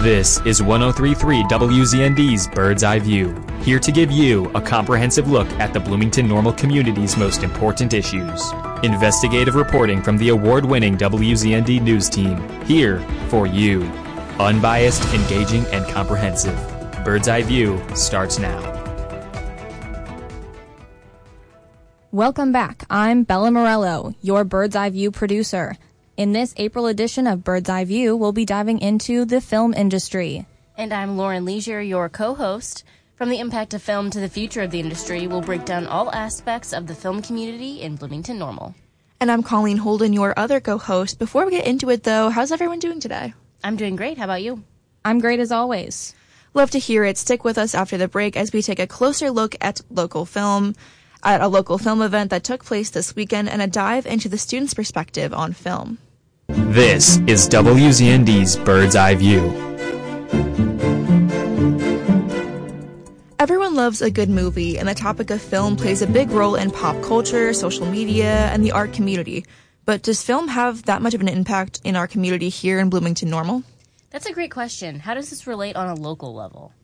This is 103.3 WZND's Bird's Eye View, here to give you a comprehensive look at the Bloomington Normal community's most important issues. Investigative reporting from the award-winning WZND news team, here for you. Unbiased, engaging, and comprehensive. Bird's Eye View starts now. Welcome back. I'm Bella Morello, your Bird's Eye View producer. In this April edition of Bird's Eye View, we'll be diving into the film industry. And I'm Lauren Leisure, your co-host. From the impact of film to the future of the industry, we'll break down all aspects of the film community in Bloomington Normal. And I'm Colleen Holden, your other co-host. Before we get into it, though, how's everyone doing today? I'm doing great. How about you? I'm great as always. Love to hear it. Stick with us after the break as we take a closer look at a local film event that took place this weekend and a dive into the students' perspective on film. This is WZND's Bird's Eye View. Everyone loves a good movie, and the topic of film plays a big role in pop culture, social media, and the art community. But does film have that much of an impact in our community here in Bloomington Normal? That's a great question. How does this relate on a local level?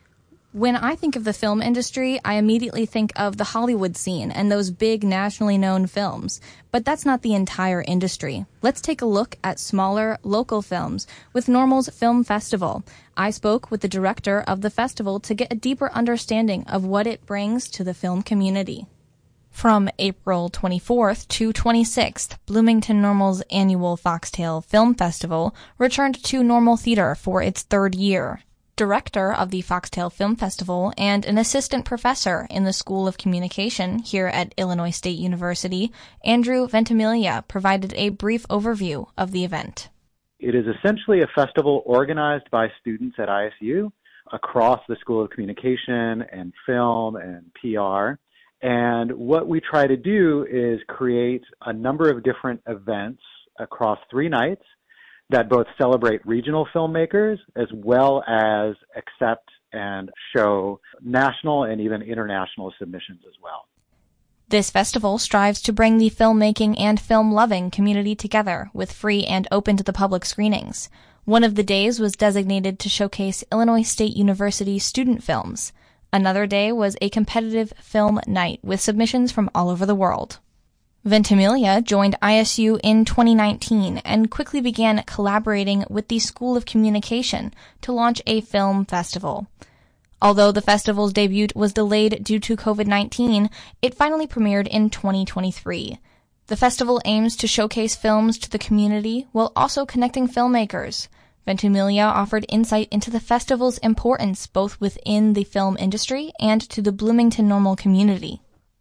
When I think of the film industry, I immediately think of the Hollywood scene and those big nationally known films. But that's not the entire industry. Let's take a look at smaller, local films with Normal's Film Festival. I spoke with the director of the festival to get a deeper understanding of what it brings to the film community. From April 24th to 26th, Bloomington Normal's annual Foxtail Film Festival returned to Normal Theater for its third year. Director of the Foxtail Film Festival and an assistant professor in the School of Communication here at Illinois State University, Andrew Ventimiglia provided a brief overview of the event. It is essentially a festival organized by students at ISU across the School of Communication and Film and PR. And what we try to do is create a number of different events across 3 nights that both celebrate regional filmmakers as well as accept and show national and even international submissions as well. This festival strives to bring the filmmaking and film-loving community together with free and open to the public screenings. One of the days was designated to showcase Illinois State University student films. Another day was a competitive film night with submissions from all over the world. Ventimiglia joined ISU in 2019 and quickly began collaborating with the School of Communication to launch a film festival. Although the festival's debut was delayed due to COVID-19, it finally premiered in 2023. The festival aims to showcase films to the community while also connecting filmmakers. Ventimiglia offered insight into the festival's importance both within the film industry and to the Bloomington Normal community.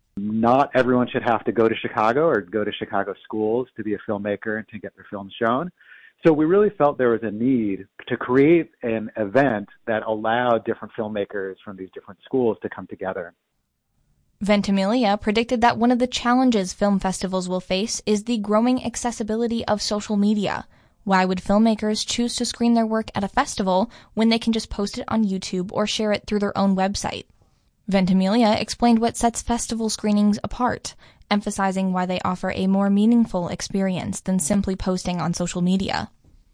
Not everyone should have to go to Chicago or go to Chicago schools to be a filmmaker and to get their films shown. So we really felt there was a need to create an event that allowed different filmmakers from these different schools to come together. Ventimiglia predicted that one of the challenges film festivals will face is the growing accessibility of social media. Why would filmmakers choose to screen their work at a festival when they can just post it on YouTube or share it through their own website? Ventimiglia explained what sets festival screenings apart, emphasizing why they offer a more meaningful experience than simply posting on social media.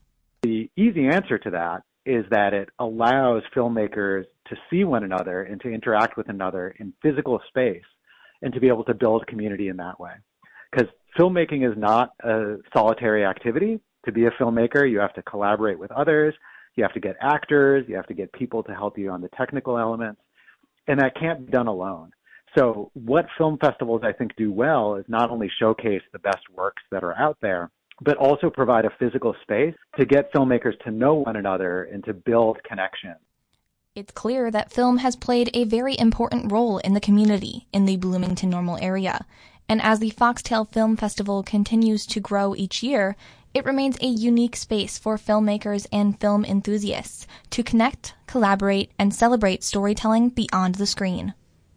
The easy answer to that is that it allows filmmakers to see one another and to interact with another in physical space and to be able to build community in that way. Because filmmaking is not a solitary activity. To be a filmmaker, you have to collaborate with others, you have to get actors, you have to get people to help you on the technical elements. And that can't be done alone. So what film festivals I think do well is not only showcase the best works that are out there, but also provide a physical space to get filmmakers to know one another and to build connections. It's clear that film has played a very important role in the community in the Bloomington Normal area. And as the Foxtail Film Festival continues to grow each year, it remains a unique space for filmmakers and film enthusiasts to connect, collaborate, and celebrate storytelling beyond the screen.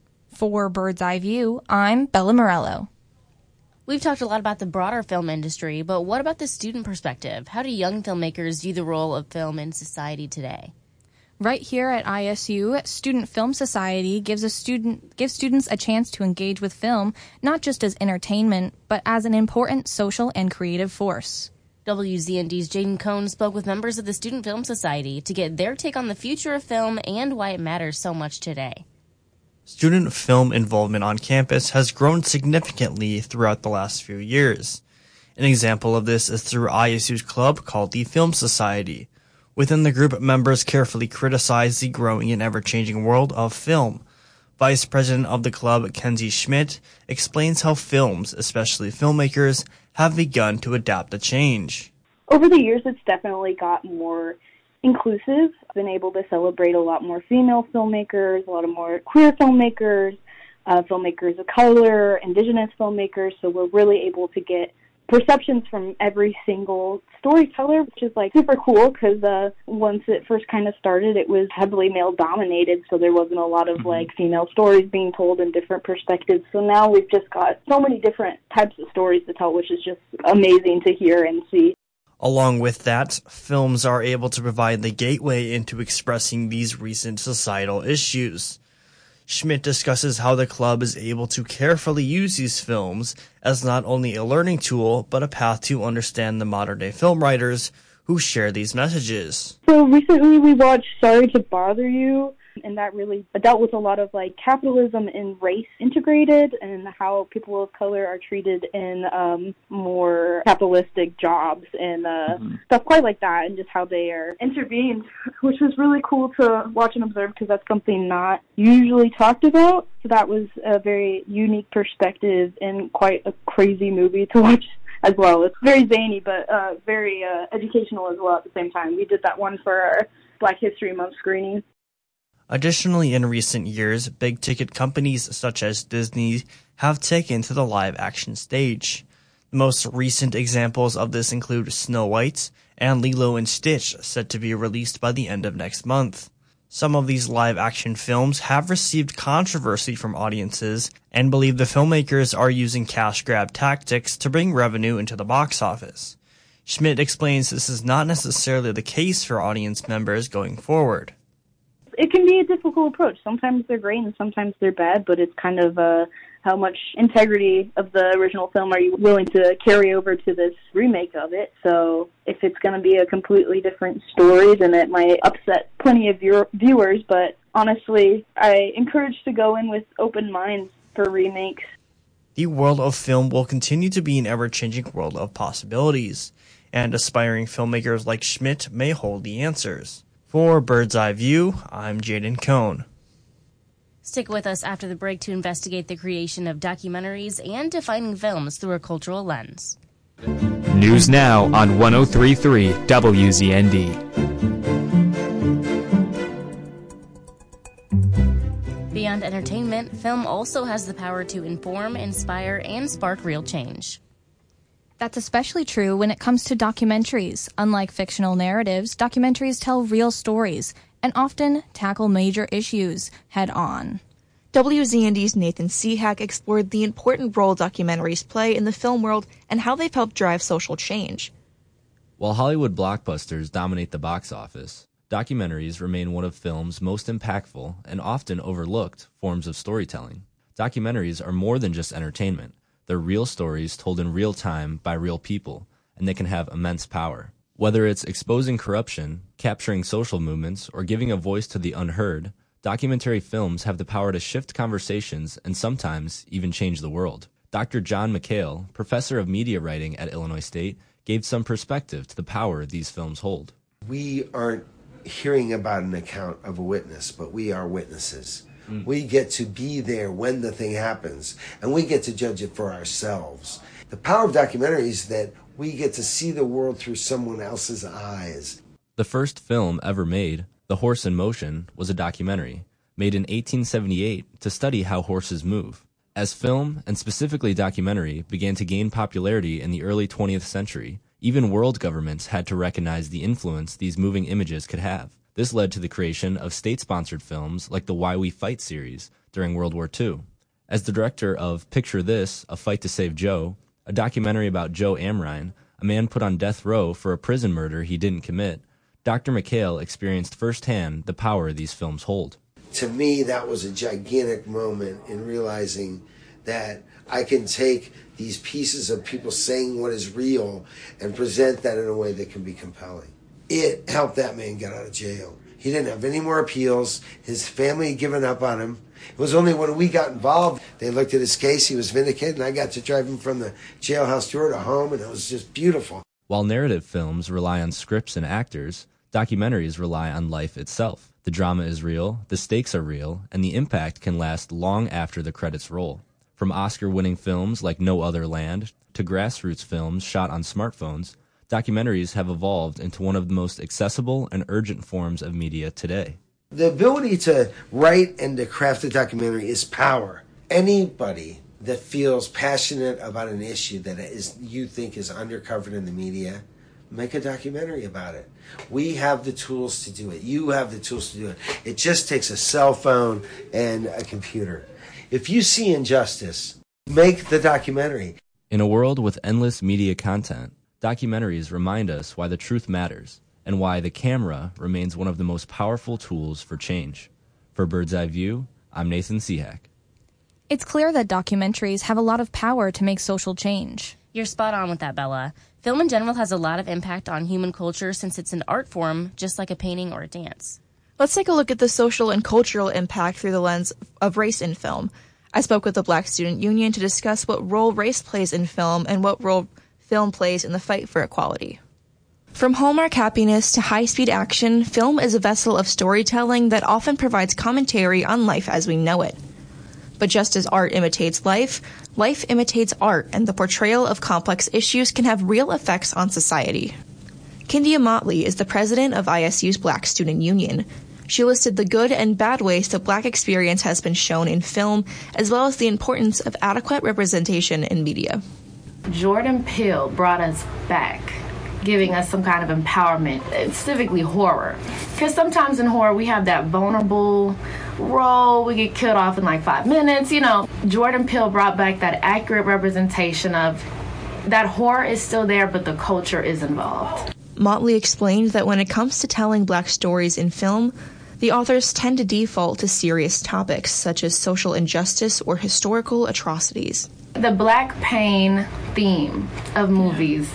For Bird's Eye View, I'm Bella Morello. We've talked a lot about the broader film industry, but what about the student perspective? How do young filmmakers view the role of film in society today? Right here at ISU, Student Film Society gives students a chance to engage with film, not just as entertainment, but as an important social and creative force. WZND's Jaden Cohn spoke with members of the Student Film Society to get their take on the future of film and why it matters so much today. Student film involvement on campus has grown significantly throughout the last few years. An example of this is through ISU's club called the Film Society. Within the group, members carefully criticize the growing and ever-changing world of film. Vice President of the club, Kenzie Schmidt, explains how films, especially filmmakers, have begun to adapt to change. Over the years, it's definitely got more inclusive. I've been able to celebrate a lot more female filmmakers, a lot of more queer filmmakers, filmmakers of color, indigenous filmmakers, so we're really able to get perceptions from every single storyteller, which is like super cool because once it first kind of started, it was heavily male dominated, so there wasn't a lot of like female stories being told in different perspectives. So now we've just got so many different types of stories to tell, which is just amazing to hear and see. Along with that, films are able to provide the gateway into expressing these recent societal issues. Schmidt discusses how the club is able to carefully use these films as not only a learning tool, but a path to understand the modern-day film writers who share these messages. So recently we watched Sorry to Bother You, and that really dealt with a lot of like capitalism and race integrated and how people of color are treated in more capitalistic jobs and stuff quite like that, and just how they are intervened, which was really cool to watch and observe because that's something not usually talked about. So that was a very unique perspective and quite a crazy movie to watch as well. It's very zany, but very educational as well at the same time. We did that one for our Black History Month screening. Additionally, in recent years, big-ticket companies such as Disney have taken to the live-action stage. The most recent examples of this include Snow White and Lilo & Stitch, set to be released by the end of next month. Some of these live-action films have received controversy from audiences and believe the filmmakers are using cash-grab tactics to bring revenue into the box office. Schmidt explains this is not necessarily the case for audience members going forward. It can be a difficult approach. Sometimes they're great and sometimes they're bad, but it's kind of how much integrity of the original film are you willing to carry over to this remake of it. So if it's going to be a completely different story, then it might upset plenty of viewers. But honestly, I encourage to go in with open minds for remakes. The world of film will continue to be an ever-changing world of possibilities, and aspiring filmmakers like Schmidt may hold the answers. For Bird's Eye View, I'm Jaden Cohn. Stick with us after the break to investigate the creation of documentaries and defining films through a cultural lens. News now on 103.3 WZND. Beyond entertainment, film also has the power to inform, inspire, and spark real change. That's especially true when it comes to documentaries. Unlike fictional narratives, documentaries tell real stories and often tackle major issues head-on. WZND's Nathan Seahack explored the important role documentaries play in the film world and how they've helped drive social change. While Hollywood blockbusters dominate the box office, documentaries remain one of film's most impactful and often overlooked forms of storytelling. Documentaries are more than just entertainment. They're real stories told in real time by real people, and they can have immense power. Whether it's exposing corruption, capturing social movements, or giving a voice to the unheard, documentary films have the power to shift conversations and sometimes even change the world. Dr. John McHale, professor of media writing at Illinois State, gave some perspective to the power these films hold. We aren't hearing about an account of a witness, but we are witnesses. We get to be there when the thing happens, and we get to judge it for ourselves. The power of documentary is that we get to see the world through someone else's eyes. The first film ever made, The Horse in Motion, was a documentary, made in 1878 to study how horses move. As film, and specifically documentary, began to gain popularity in the early 20th century, even world governments had to recognize the influence these moving images could have. This led to the creation of state-sponsored films like the Why We Fight series during World War II. As the director of Picture This, A Fight to Save Joe, a documentary about Joe Amrine, a man put on death row for a prison murder he didn't commit, Dr. McHale experienced firsthand the power these films hold. To me, that was a gigantic moment in realizing that I can take these pieces of people saying what is real and present that in a way that can be compelling. It helped that man get out of jail. He didn't have any more appeals. His family had given up on him. It was only when we got involved, they looked at his case, he was vindicated, and I got to drive him from the jailhouse door to home, and it was just beautiful. While narrative films rely on scripts and actors, documentaries rely on life itself. The drama is real, the stakes are real, and the impact can last long after the credits roll. From Oscar-winning films like No Other Land to grassroots films shot on smartphones, documentaries have evolved into one of the most accessible and urgent forms of media today. The ability to write and to craft a documentary is power. Anybody that feels passionate about an issue that you think is undercovered in the media, make a documentary about it. We have the tools to do it. You have the tools to do it. It just takes a cell phone and a computer. If you see injustice, make the documentary. In a world with endless media content, documentaries remind us why the truth matters and why the camera remains one of the most powerful tools for change. For Bird's Eye View, I'm Nathan Sehak. It's clear that documentaries have a lot of power to make social change. You're spot on with that, Bella. Film in general has a lot of impact on human culture since it's an art form, just like a painting or a dance. Let's take a look at the social and cultural impact through the lens of race in film. I spoke with the Black Student Union to discuss what role race plays in film and what role film plays in the fight for equality. From Hallmark happiness to high-speed action, film is a vessel of storytelling that often provides commentary on life as we know it. But just as art imitates life, life imitates art, and the portrayal of complex issues can have real effects on society. Kindia Motley is the president of ISU's Black Student Union. She listed the good and bad ways that Black experience has been shown in film, as well as the importance of adequate representation in media. Jordan Peele brought us back, giving us some kind of empowerment, specifically horror. Because sometimes in horror we have that vulnerable role, we get killed off in like 5 minutes, Jordan Peele brought back that accurate representation of that horror is still there, but the culture is involved. Motley explained that when it comes to telling Black stories in film, the authors tend to default to serious topics such as social injustice or historical atrocities. The Black pain theme of movies.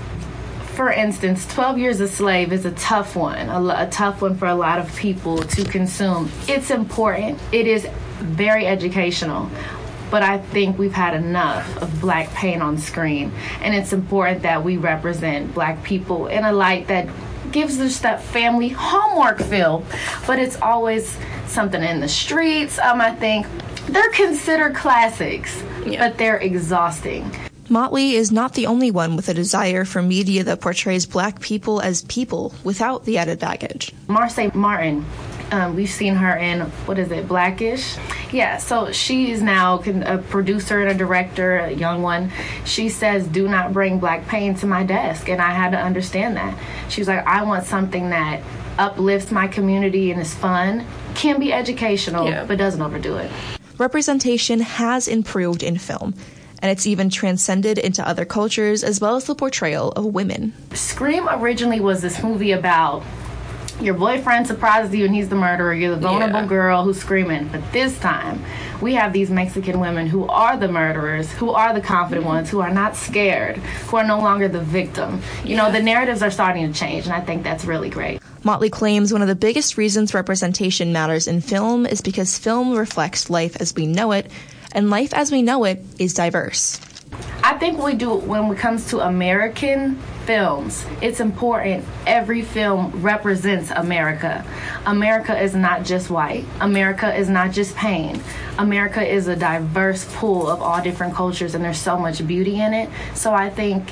For instance, 12 Years a Slave is a tough one for a lot of people to consume. It's important. It is very educational. But I think we've had enough of Black pain on screen. And it's important that we represent Black people in a light that gives us that family Hallmark feel. But it's always something in the streets. I think they're considered classics, but they're exhausting. Motley is not the only one with a desire for media that portrays Black people as people without the added baggage. Marsai Martin, we've seen her in, Blackish? Yeah, so she is now a producer and a director, a young one. She says, do not bring Black pain to my desk, and I had to understand that. She's like, I want something that uplifts my community and is fun, can be educational, but doesn't overdo it. Representation has improved in film, and it's even transcended into other cultures, as well as the portrayal of women. Scream originally was this movie about your boyfriend surprises you and he's the murderer, you're the vulnerable girl who's screaming. But this time, we have these Mexican women who are the murderers, who are the confident ones, who are not scared, who are no longer the victim. The narratives are starting to change, and I think that's really great. Motley claims one of the biggest reasons representation matters in film is because film reflects life as we know it, and life as we know it is diverse. I think we do when it comes to American films, it's important every film represents America. America is not just white. America is not just pain. America is a diverse pool of all different cultures, and there's so much beauty in it. So I think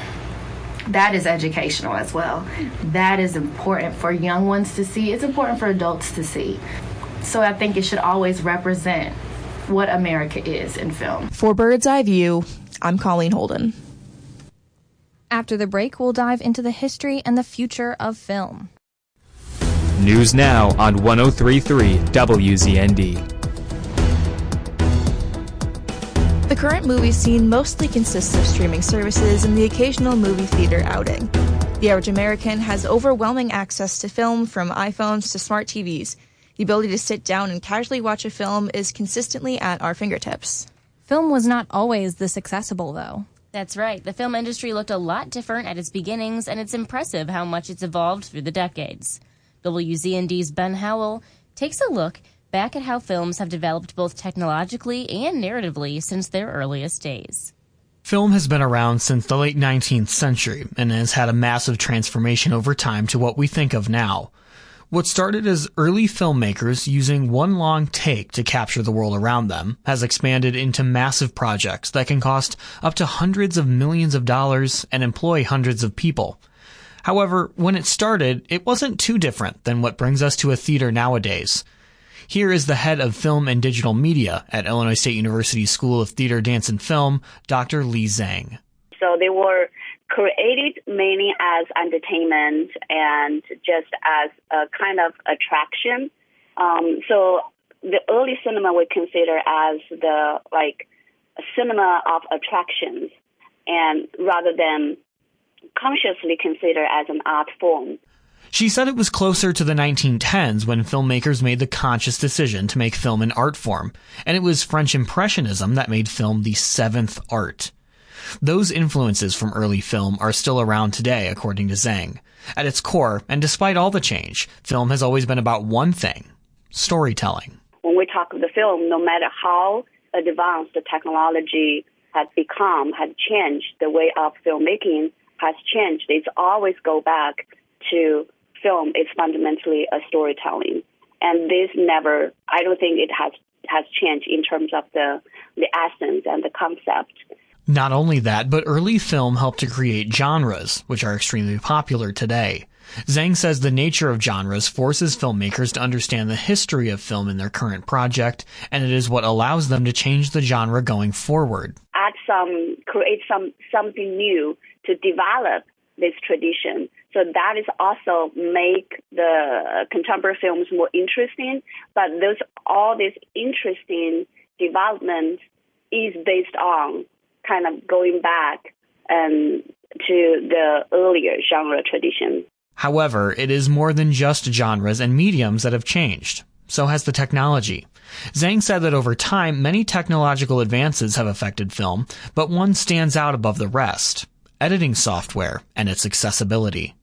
that is educational as well. That is important for young ones to see. It's important for adults to see. So I think it should always represent what America is in film. For Bird's Eye View, I'm Colleen Holden. After the break, we'll dive into the history and the future of film. News now on 103.3 WZND. The current movie scene mostly consists of streaming services and the occasional movie theater outing. The average American has overwhelming access to film, from iPhones to smart TVs. The ability to sit down and casually watch a film is consistently at our fingertips. Film was not always this accessible, though. That's right. The film industry looked a lot different at its beginnings, and it's impressive how much it's evolved through the decades. WZND's Ben Howell takes a look back at how films have developed both technologically and narratively since their earliest days. Film has been around since the late 19th century and has had a massive transformation over time to what we think of now. What started as early filmmakers using one long take to capture the world around them has expanded into massive projects that can cost up to hundreds of millions of dollars and employ hundreds of people. However, when it started, it wasn't too different than what brings us to a theater nowadays. Here is the head of film and digital media at Illinois State University School of Theater, Dance, and Film, Dr. Li Zhang. So they were created mainly as entertainment and just as a kind of attraction. So the early cinema we consider as the cinema of attractions, and rather than consciously consider as an art form. She said it was closer to the 1910s when filmmakers made the conscious decision to make film an art form, and it was French Impressionism that made film the seventh art. Those influences from early film are still around today, according to Zhang. At its core, and despite all the change, film has always been about one thing: storytelling. When we talk of the film, no matter how advanced the technology has become, has changed, the way of filmmaking has changed, it's always go back to film is fundamentally a storytelling. And this never, I don't think it has changed in terms of the essence and the concept. Not only that, but early film helped to create genres, which are extremely popular today. Zhang says the nature of genres forces filmmakers to understand the history of film in their current project, and it is what allows them to change the genre going forward. Create something new to develop this tradition. So that is also make the contemporary films more interesting. But all this interesting development is based on kind of going back to the earlier genre tradition. However, it is more than just genres and mediums that have changed. So has the technology. Zhang said that over time, many technological advances have affected film, but one stands out above the rest: editing software and its accessibility.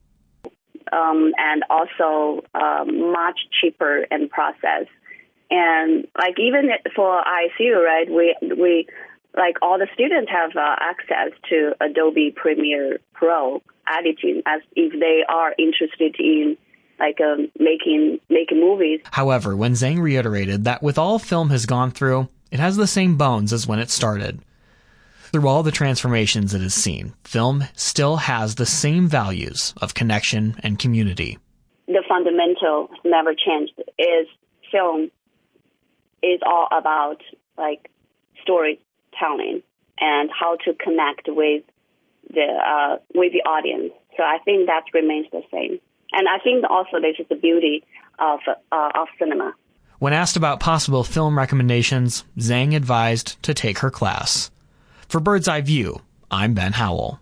And also much cheaper in process. And even for ISU, right, we all the students have access to Adobe Premiere Pro editing as if they are interested in making movies. However, when Zhang reiterated that with all film has gone through, it has the same bones as when it started. Through all the transformations it has seen, film still has the same values of connection and community. The fundamental never changed. Is film is all about storytelling and how to connect with the audience. So I think that remains the same. And I think also this is the beauty of cinema. When asked about possible film recommendations, Zhang advised to take her class. For Bird's Eye View, I'm Ben Howell.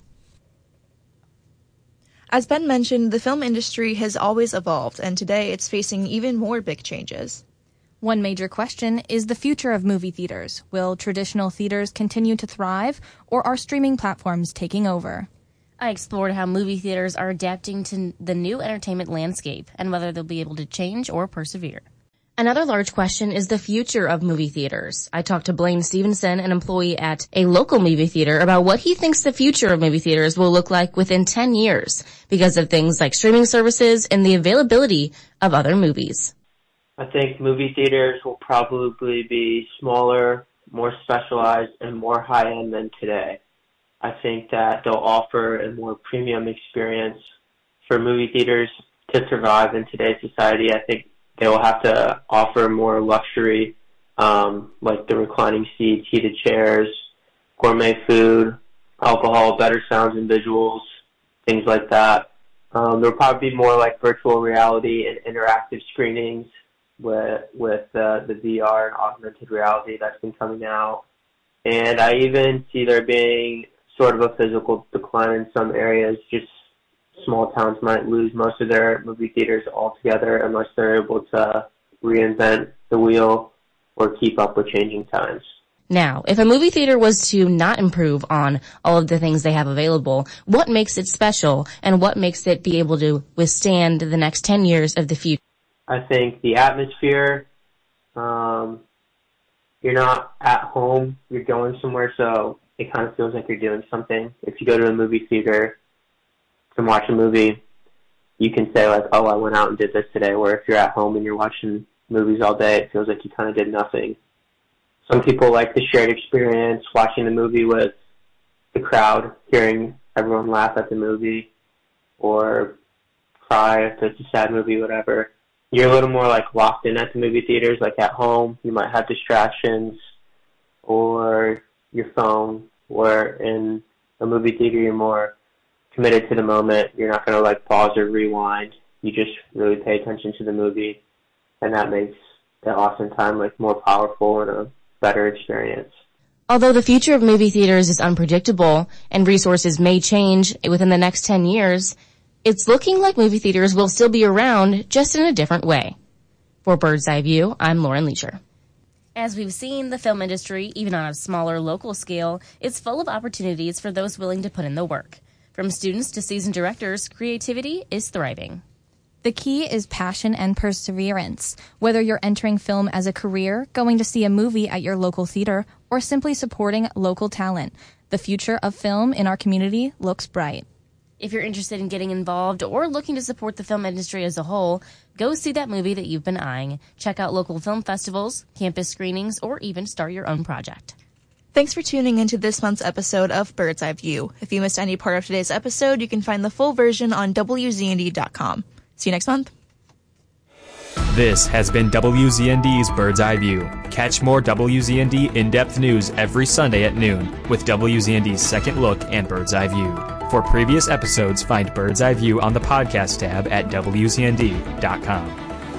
As Ben mentioned, the film industry has always evolved, and today it's facing even more big changes. One major question is the future of movie theaters. Will traditional theaters continue to thrive, or are streaming platforms taking over? I explored how movie theaters are adapting to the new entertainment landscape and whether they'll be able to change or persevere. Another large question is the future of movie theaters. I talked to Blaine Stevenson, an employee at a local movie theater, about what he thinks the future of movie theaters will look like within 10 years because of things like streaming services and the availability of other movies. I think movie theaters will probably be smaller, more specialized, and more high-end than today. I think that they'll offer a more premium experience for movie theaters to survive in today's society. I think they will have to offer more luxury, like the reclining seats, heated chairs, gourmet food, alcohol, better sounds and visuals, things like that. There'll probably be more like virtual reality and interactive screenings with the VR and augmented reality that's been coming out. And I even see there being sort of a physical decline in some areas. Just small towns might lose most of their movie theaters altogether unless they're able to reinvent the wheel or keep up with changing times. Now, if a movie theater was to not improve on all of the things they have available, what makes it special and what makes it be able to withstand the next 10 years of the future? I think the atmosphere, you're not at home, you're going somewhere, so it kind of feels like you're doing something. If you go to a movie theater and watch a movie, you can say like, oh, I went out and did this today, where if you're at home and you're watching movies all day, it feels like you kind of did nothing. Some people like the shared experience, watching the movie with the crowd, hearing everyone laugh at the movie, or cry if it's a sad movie, whatever. You're a little more like locked in at the movie theaters, like at home. You might have distractions or your phone, where in a movie theater you're more committed to the moment. You're not going to like pause or rewind. You just really pay attention to the movie, and that makes the awesome time like more powerful and a better experience. Although the future of movie theaters is unpredictable and resources may change within the next 10 years, it's looking like movie theaters will still be around, just in a different way. For Bird's Eye View, I'm Lauren Leisure. As we've seen, the film industry, even on a smaller local scale, is full of opportunities for those willing to put in the work. From students to seasoned directors, creativity is thriving. The key is passion and perseverance. Whether you're entering film as a career, going to see a movie at your local theater, or simply supporting local talent, the future of film in our community looks bright. If you're interested in getting involved or looking to support the film industry as a whole, go see that movie that you've been eyeing. Check out local film festivals, campus screenings, or even start your own project. Thanks for tuning into this month's episode of Bird's Eye View. If you missed any part of today's episode, you can find the full version on WZND.com. See you next month. This has been WZND's Bird's Eye View. Catch more WZND in-depth news every Sunday at noon with WZND's Second Look and Bird's Eye View. For previous episodes, find Bird's Eye View on the podcast tab at WZND.com.